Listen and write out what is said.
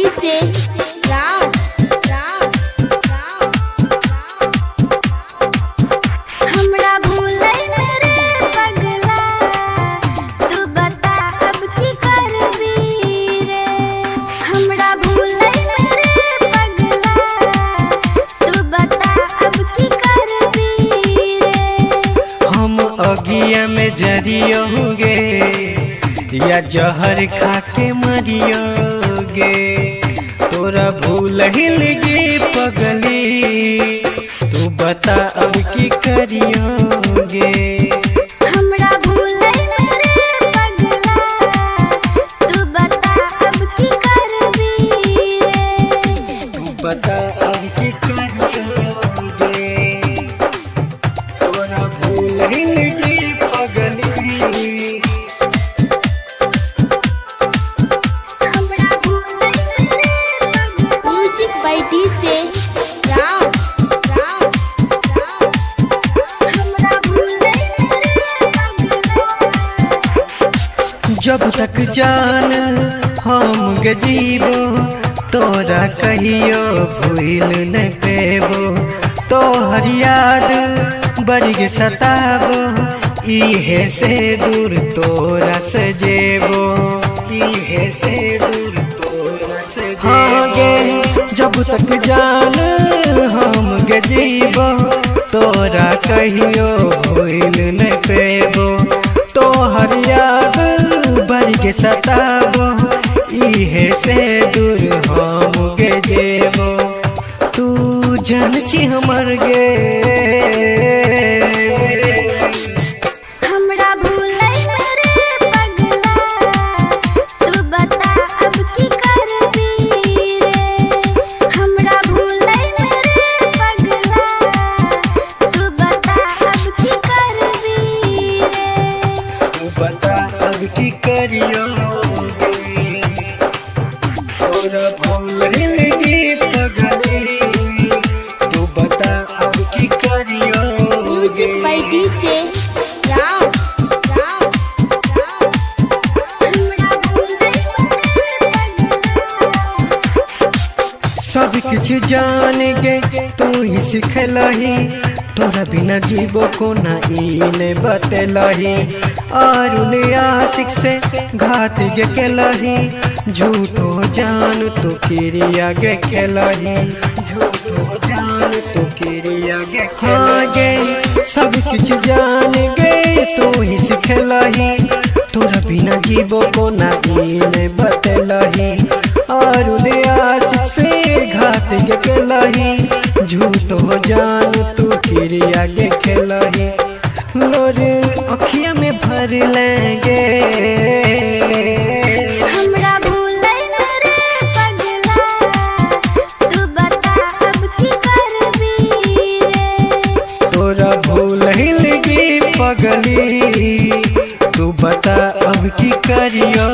DJ Raj हमरा भूलै रे पगला, तू बता अब की करबी रे। हमरा भूलै रे पगला, तू बता अब की करबी रे। हम अगिया में जरियोगे या जहर खा के मरियोगे, तोरा भूल लगी पगली, तू बता अब की करियोगे। हमरा भूलै रे पगला, तू बता अब की करबी रे। तू बता अब की करियोगे, तोरा भूल लगी पगली। म्यूजिक बाय डीजे राज हमरा भूलै रे पगला। जब तक जान हम गजीबो, तोरा कहियो भूल न पेबो। तोहर याद बड़ी सताबो, इहे से दूर तोरा सजेबो, इहे से दूर तोरा सजेबो। हाँ गे जब तक जान हम गजीबो, तोरा कहियो भूल न पेबो। तोहर याद बड़ी सताबो, इहे से दूर हम गे जेबो। तू जान छी हमर गे, हमरा भूलै रे पगला, तू बता अब की करबी रे। हमरा भूलै रे पगला, तू बता अब की करबी रे। तू बता अब की करियोगे, तोरा भूल लगी पगली, तू बता अब की करियोगे। म्यूजिक बाय डीजे राज हमरा भूलै रे पगला। सब कुछ जान गे तू ही सिखलही, तोरा बिना जीवो को ना ई बतलही। और आशिक से घात गे केलही, झूठो जान तो किरिया गे खेलही, झूठो जान तो किरिया गे खेलगे। सब कुछ जान गे तू ही सिखलही, तोरा बिना जीवो को ना ई बतलही। और आशिक से घात गे केलही, झूठो जान तू किरिया गे खेलही। लोर अखिया में भर लेंगे, हमरा भूलै रे पगला, तू बता अब की करबी रे। तोरा भूल लगी पगली, तू बता अब की करियो।